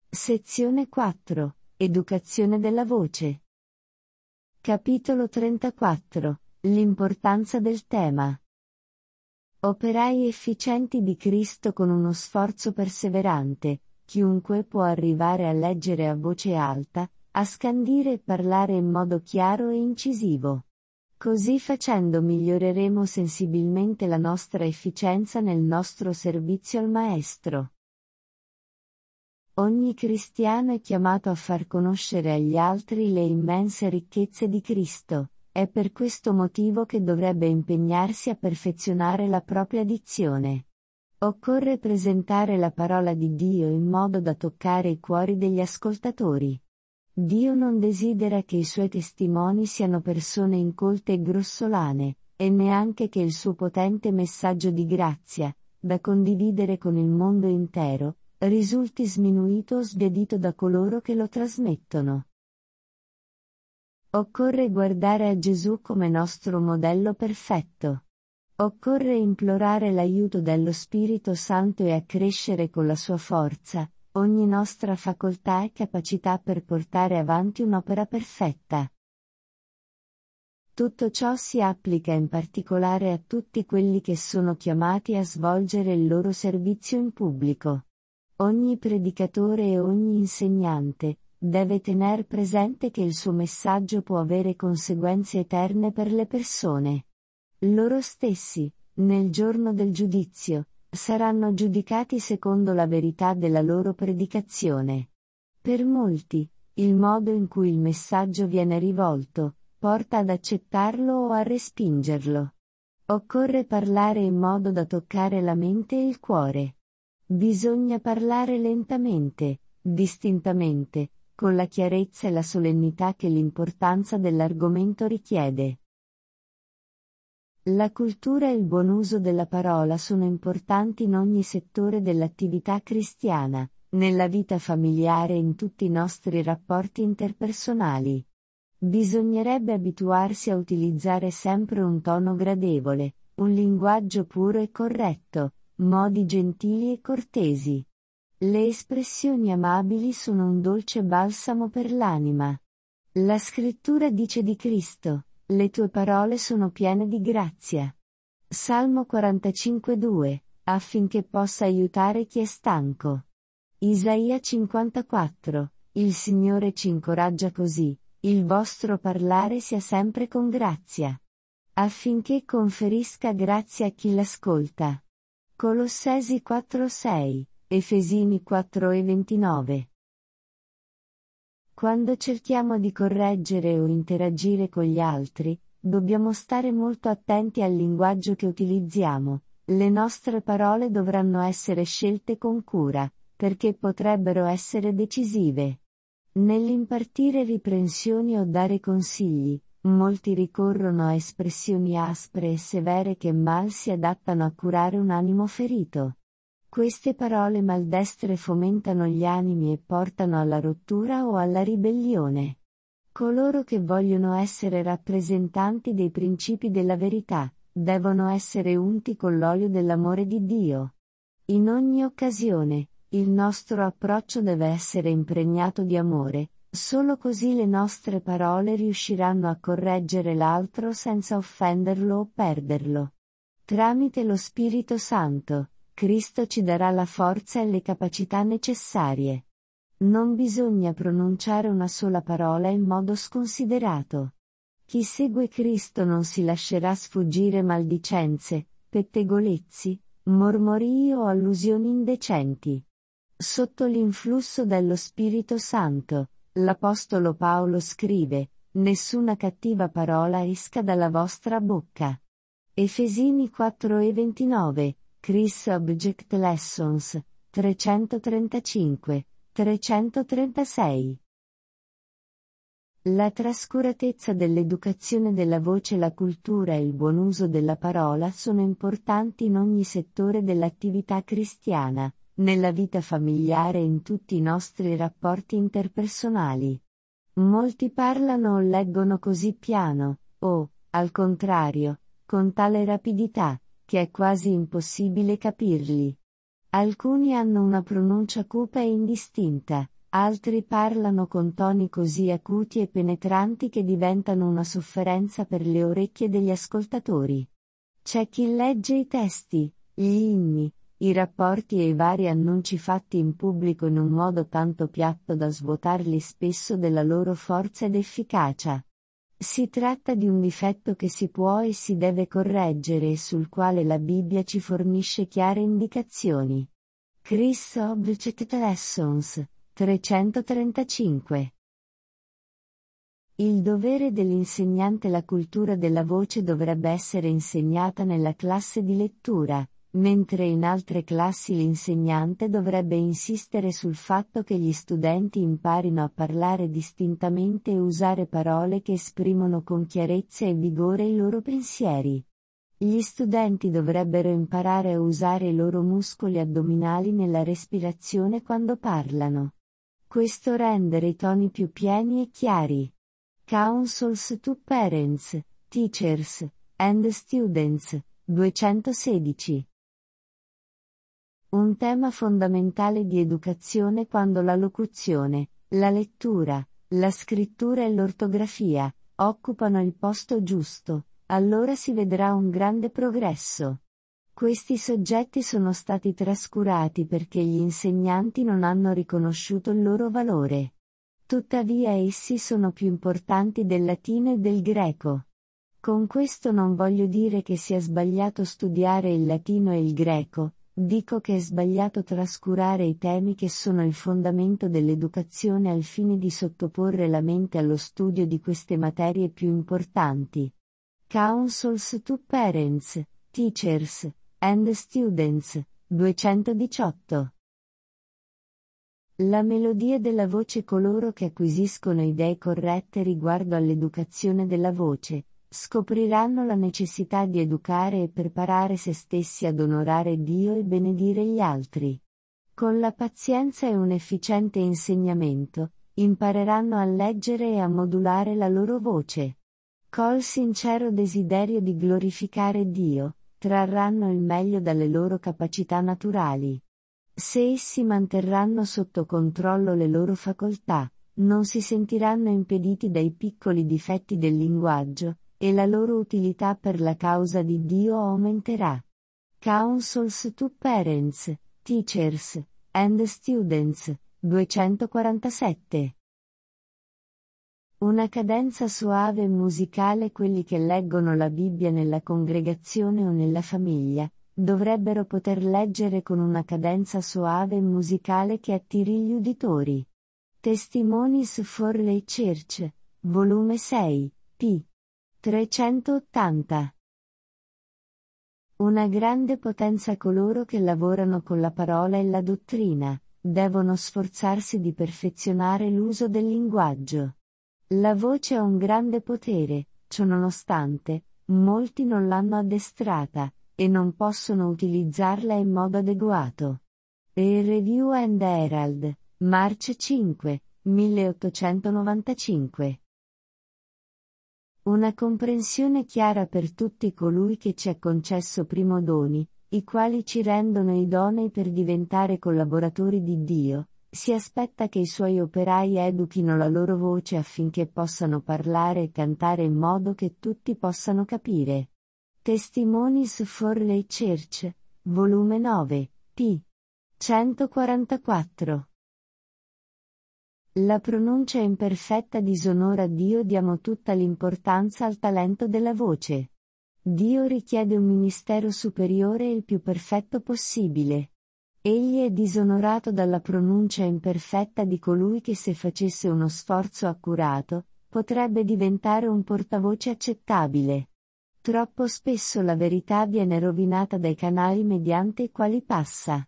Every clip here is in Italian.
Sezione 4. Educazione della voce. Capitolo 34. L'importanza del tema. Operai efficienti di Cristo con uno sforzo perseverante, chiunque può arrivare a leggere a voce alta, a scandire e parlare in modo chiaro e incisivo. Così facendo miglioreremo sensibilmente la nostra efficienza nel nostro servizio al Maestro. Ogni cristiano è chiamato a far conoscere agli altri le immense ricchezze di Cristo, è per questo motivo che dovrebbe impegnarsi a perfezionare la propria dizione. Occorre presentare la parola di Dio in modo da toccare i cuori degli ascoltatori. Dio non desidera che i suoi testimoni siano persone incolte e grossolane, e neanche che il suo potente messaggio di grazia, da condividere con il mondo intero, risulti sminuito o sbiadito da coloro che lo trasmettono. Occorre guardare a Gesù come nostro modello perfetto. Occorre implorare l'aiuto dello Spirito Santo e accrescere con la sua forza ogni nostra facoltà e capacità per portare avanti un'opera perfetta. Tutto ciò si applica in particolare a tutti quelli che sono chiamati a svolgere il loro servizio in pubblico. Ogni predicatore e ogni insegnante deve tener presente che il suo messaggio può avere conseguenze eterne per le persone. Loro stessi, nel giorno del giudizio, saranno giudicati secondo la verità della loro predicazione. Per molti, il modo in cui il messaggio viene rivolto, porta ad accettarlo o a respingerlo. Occorre parlare in modo da toccare la mente e il cuore. Bisogna parlare lentamente, distintamente, con la chiarezza e la solennità che l'importanza dell'argomento richiede. La cultura e il buon uso della parola sono importanti in ogni settore dell'attività cristiana, nella vita familiare e in tutti i nostri rapporti interpersonali. Bisognerebbe abituarsi a utilizzare sempre un tono gradevole, un linguaggio puro e corretto, modi gentili e cortesi. Le espressioni amabili sono un dolce balsamo per l'anima. La scrittura dice di Cristo: le tue parole sono piene di grazia. Salmo 45:2, affinché possa aiutare chi è stanco. Isaia 54, il Signore ci incoraggia così: il vostro parlare sia sempre con grazia, affinché conferisca grazia a chi l'ascolta. Colossesi 4:6, Efesini 4:29. Quando cerchiamo di correggere o interagire con gli altri, dobbiamo stare molto attenti al linguaggio che utilizziamo. Le nostre parole dovranno essere scelte con cura, perché potrebbero essere decisive. Nell'impartire riprensioni o dare consigli, molti ricorrono a espressioni aspre e severe che mal si adattano a curare un animo ferito. Queste parole maldestre fomentano gli animi e portano alla rottura o alla ribellione. Coloro che vogliono essere rappresentanti dei principi della verità, devono essere unti con l'olio dell'amore di Dio. In ogni occasione, il nostro approccio deve essere impregnato di amore, solo così le nostre parole riusciranno a correggere l'altro senza offenderlo o perderlo. Tramite lo Spirito Santo, Cristo ci darà la forza e le capacità necessarie. Non bisogna pronunciare una sola parola in modo sconsiderato. Chi segue Cristo non si lascerà sfuggire maldicenze, pettegolezzi, mormorii o allusioni indecenti. Sotto l'influsso dello Spirito Santo, l'Apostolo Paolo scrive: nessuna cattiva parola esca dalla vostra bocca. Efesini 4:29, Chris Object Lessons, 335, 336. La trascuratezza dell'educazione della voce, la cultura e il buon uso della parola sono importanti in ogni settore dell'attività cristiana, nella vita familiare e in tutti i nostri rapporti interpersonali. Molti parlano o leggono così piano, o, al contrario, con tale rapidità, che è quasi impossibile capirli. Alcuni hanno una pronuncia cupa e indistinta, Altri parlano con toni così acuti e penetranti che diventano una sofferenza per le orecchie degli ascoltatori. C'è chi legge i testi, gli inni, i rapporti e i vari annunci fatti in pubblico in un modo tanto piatto da svuotarli spesso della loro forza ed efficacia. Si tratta di un difetto che si può e si deve correggere e sul quale la Bibbia ci fornisce chiare indicazioni. Chris Object Lessons, 335. Il dovere dell'insegnante. La cultura della voce dovrebbe essere insegnata nella classe di lettura, mentre in altre classi l'insegnante dovrebbe insistere sul fatto che gli studenti imparino a parlare distintamente e usare parole che esprimono con chiarezza e vigore i loro pensieri. Gli studenti dovrebbero imparare a usare i loro muscoli addominali nella respirazione quando parlano. Questo rende i toni più pieni e chiari. Counsels to Parents, Teachers, and Students, 216. Un tema fondamentale di educazione. Quando la locuzione, la lettura, la scrittura e l'ortografia occupano il posto giusto, allora si vedrà un grande progresso. Questi soggetti sono stati trascurati perché gli insegnanti non hanno riconosciuto il loro valore. Tuttavia essi sono più importanti del latino e del greco. Con questo non voglio dire che sia sbagliato studiare il latino e il greco, dico che è sbagliato trascurare i temi che sono il fondamento dell'educazione al fine di sottoporre la mente allo studio di queste materie più importanti. Counsels to Parents, Teachers, and Students, 218. La melodia della voce. Coloro che acquisiscono idee corrette riguardo all'educazione della voce, scopriranno la necessità di educare e preparare se stessi ad onorare Dio e benedire gli altri. Con la pazienza e un efficiente insegnamento, impareranno a leggere e a modulare la loro voce. Col sincero desiderio di glorificare Dio, trarranno il meglio dalle loro capacità naturali. Se essi manterranno sotto controllo le loro facoltà, non si sentiranno impediti dai piccoli difetti del linguaggio, e la loro utilità per la causa di Dio aumenterà. Counsels to Parents, Teachers, and Students, 247. Una cadenza suave e musicale. Quelli che leggono la Bibbia nella congregazione o nella famiglia, dovrebbero poter leggere con una cadenza suave e musicale che attiri gli uditori. Testimonies for the Church, volume 6, p. 380. Una grande potenza. Coloro che lavorano con la parola e la dottrina, devono sforzarsi di perfezionare l'uso del linguaggio. La voce ha un grande potere, ciononostante, molti non l'hanno addestrata, e non possono utilizzarla in modo adeguato. Il Review and Herald, March 5, 1895. Una comprensione chiara per tutti colui che ci è concesso primo doni, i quali ci rendono idonei per diventare collaboratori di Dio. Si aspetta che i suoi operai educhino la loro voce affinché possano parlare e cantare in modo che tutti possano capire. Testimonies for the Church, volume 9, p. 144. La pronuncia imperfetta disonora Dio. Diamo tutta l'importanza al talento della voce. Dio richiede un ministero superiore e il più perfetto possibile. Egli è disonorato dalla pronuncia imperfetta di colui che, se facesse uno sforzo accurato, potrebbe diventare un portavoce accettabile. Troppo spesso la verità viene rovinata dai canali mediante i quali passa.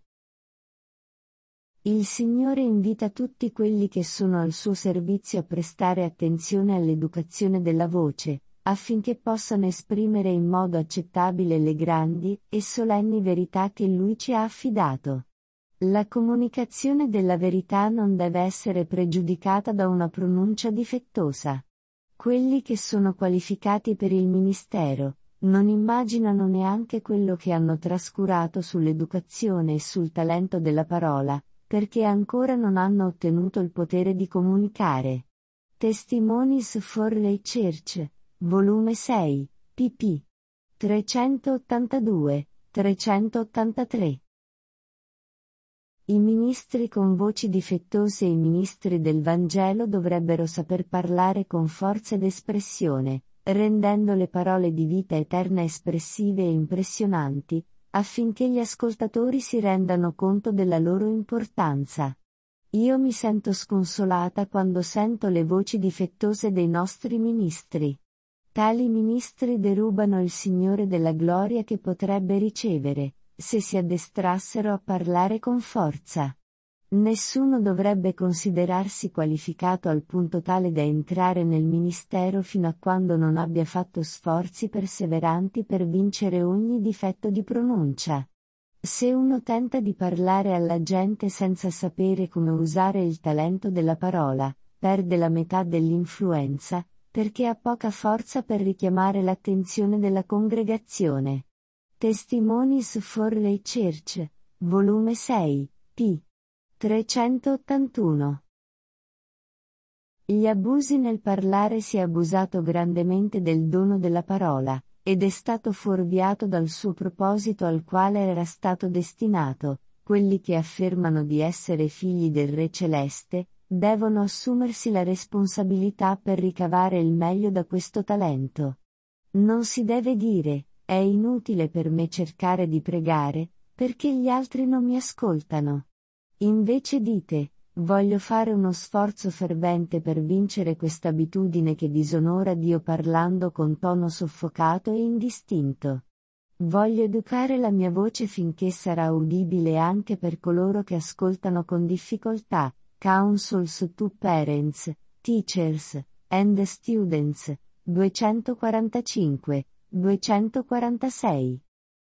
Il Signore invita tutti quelli che sono al suo servizio a prestare attenzione all'educazione della voce, affinché possano esprimere in modo accettabile le grandi e solenni verità che Lui ci ha affidato. La comunicazione della verità non deve essere pregiudicata da una pronuncia difettosa. Quelli che sono qualificati per il ministero non immaginano neanche quello che hanno trascurato sull'educazione e sul talento della parola, perché ancora non hanno ottenuto il potere di comunicare. Testimonies for the Church, volume 6, pp. 382-383. I ministri con voci difettose e i ministri del Vangelo dovrebbero saper parlare con forza ed espressione, rendendo le parole di vita eterna espressive e impressionanti, affinché gli ascoltatori si rendano conto della loro importanza. Io mi sento sconsolata quando sento le voci difettose dei nostri ministri. Tali ministri derubano il Signore della gloria che potrebbe ricevere, se si addestrassero a parlare con forza. Nessuno dovrebbe considerarsi qualificato al punto tale da entrare nel ministero fino a quando non abbia fatto sforzi perseveranti per vincere ogni difetto di pronuncia. Se uno tenta di parlare alla gente senza sapere come usare il talento della parola, perde la metà dell'influenza, perché ha poca forza per richiamare l'attenzione della congregazione. Testimonies for the Church, volume 6, p. 381. Gli abusi nel parlare. Si è abusato grandemente del dono della parola, ed è stato fuorviato dal suo proposito al quale era stato destinato. Quelli che affermano di essere figli del Re Celeste, devono assumersi la responsabilità per ricavare il meglio da questo talento. Non si deve dire, è inutile per me cercare di pregare, perché gli altri non mi ascoltano. Invece dite, voglio fare uno sforzo fervente per vincere questa abitudine che disonora Dio parlando con tono soffocato e indistinto. Voglio educare la mia voce finché sarà udibile anche per coloro che ascoltano con difficoltà. Counsels to Parents, Teachers, and Students, 245, 246.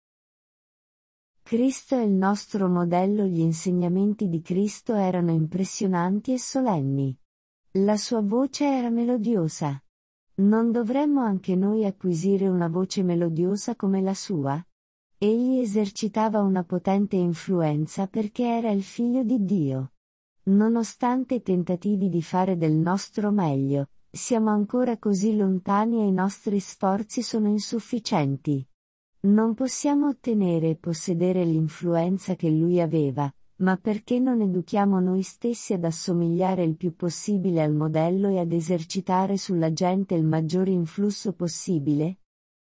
Cristo è il nostro modello. Gli insegnamenti di Cristo erano impressionanti e solenni. La sua voce era melodiosa. Non dovremmo anche noi acquisire una voce melodiosa come la sua? Egli esercitava una potente influenza perché era il Figlio di Dio. Nonostante i tentativi di fare del nostro meglio, siamo ancora così lontani e i nostri sforzi sono insufficienti. Non possiamo ottenere e possedere l'influenza che lui aveva, ma perché non educhiamo noi stessi ad assomigliare il più possibile al modello e ad esercitare sulla gente il maggiore influsso possibile?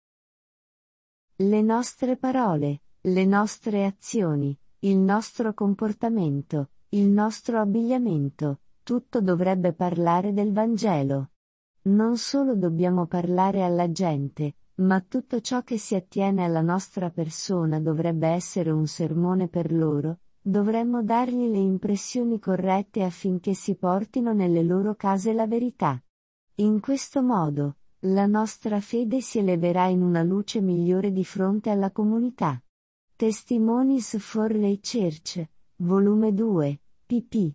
Le nostre parole, le nostre azioni, il nostro comportamento, il nostro abbigliamento, tutto dovrebbe parlare del Vangelo. Non solo dobbiamo parlare alla gente, ma tutto ciò che si attiene alla nostra persona dovrebbe essere un sermone per loro. Dovremmo dargli le impressioni corrette affinché si portino nelle loro case la verità. In questo modo, la nostra fede si eleverà in una luce migliore di fronte alla comunità. Testimonies for the Church, volume 2, pp.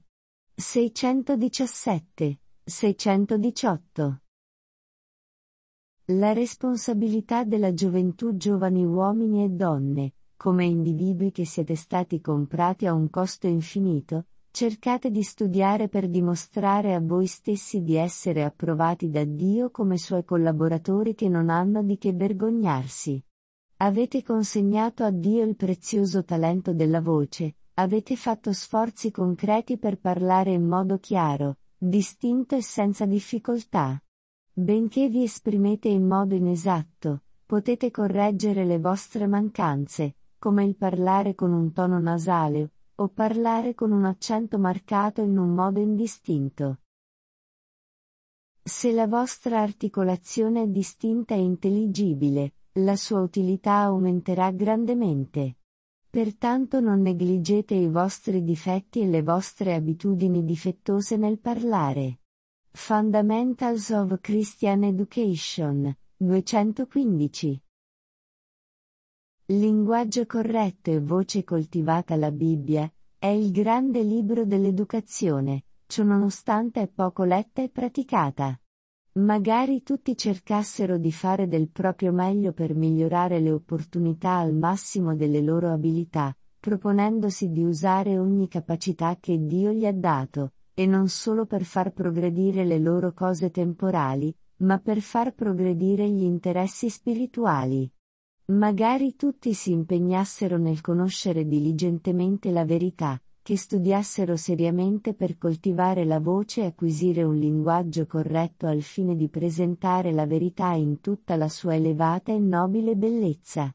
617-618. La responsabilità della gioventù. Giovani uomini e donne, come individui che siete stati comprati a un costo infinito, cercate di studiare per dimostrare a voi stessi di essere approvati da Dio come suoi collaboratori che non hanno di che vergognarsi. Avete consegnato a Dio il prezioso talento della voce, avete fatto sforzi concreti per parlare in modo chiaro, distinto e senza difficoltà. Benché vi esprimete in modo inesatto, potete correggere le vostre mancanze, come il parlare con un tono nasale, o parlare con un accento marcato in un modo indistinto. Se la vostra articolazione è distinta e intelligibile, la sua utilità aumenterà grandemente. Pertanto non negligete i vostri difetti e le vostre abitudini difettose nel parlare. Fundamentals of Christian Education, 215. Linguaggio corretto e voce coltivata. La Bibbia è il grande libro dell'educazione, ciononostante è poco letta e praticata. Magari tutti cercassero di fare del proprio meglio per migliorare le opportunità al massimo delle loro abilità, proponendosi di usare ogni capacità che Dio gli ha dato, e non solo per far progredire le loro cose temporali, ma per far progredire gli interessi spirituali. Magari tutti si impegnassero nel conoscere diligentemente la verità, che studiassero seriamente per coltivare la voce e acquisire un linguaggio corretto al fine di presentare la verità in tutta la sua elevata e nobile bellezza.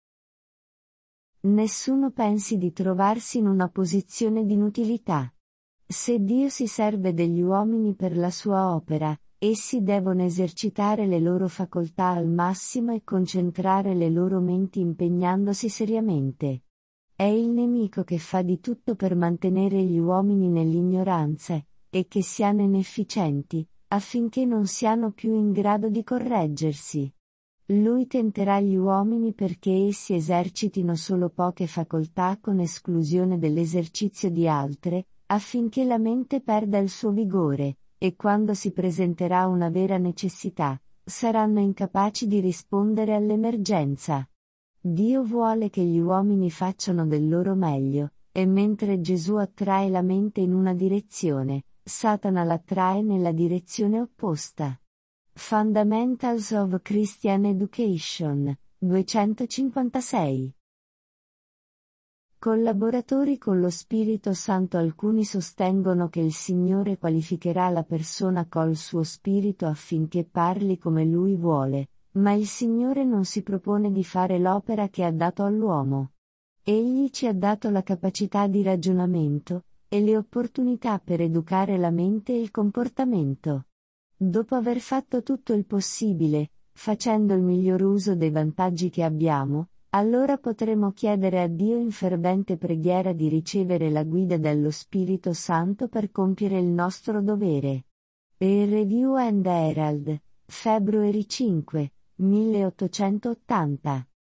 Nessuno pensi di trovarsi in una posizione di inutilità. Se Dio si serve degli uomini per la sua opera, essi devono esercitare le loro facoltà al massimo e concentrare le loro menti impegnandosi seriamente. È il nemico che fa di tutto per mantenere gli uomini nell'ignoranza, e che siano inefficienti, affinché non siano più in grado di correggersi. Lui tenterà gli uomini perché essi esercitino solo poche facoltà con esclusione dell'esercizio di altre, affinché la mente perda il suo vigore, e quando si presenterà una vera necessità, saranno incapaci di rispondere all'emergenza. Dio vuole che gli uomini facciano del loro meglio, e mentre Gesù attrae la mente in una direzione, Satana l'attrae nella direzione opposta. Fundamentals of Christian Education, 256. Collaboratori con lo Spirito Santo. Alcuni sostengono che il Signore qualificherà la persona col suo spirito affinché parli come Lui vuole, ma il Signore non si propone di fare l'opera che ha dato all'uomo. Egli ci ha dato la capacità di ragionamento, e le opportunità per educare la mente e il comportamento. Dopo aver fatto tutto il possibile, facendo il miglior uso dei vantaggi che abbiamo, allora potremo chiedere a Dio in fervente preghiera di ricevere la guida dello Spirito Santo per compiere il nostro dovere. Per Review and Herald, February 5, 1880.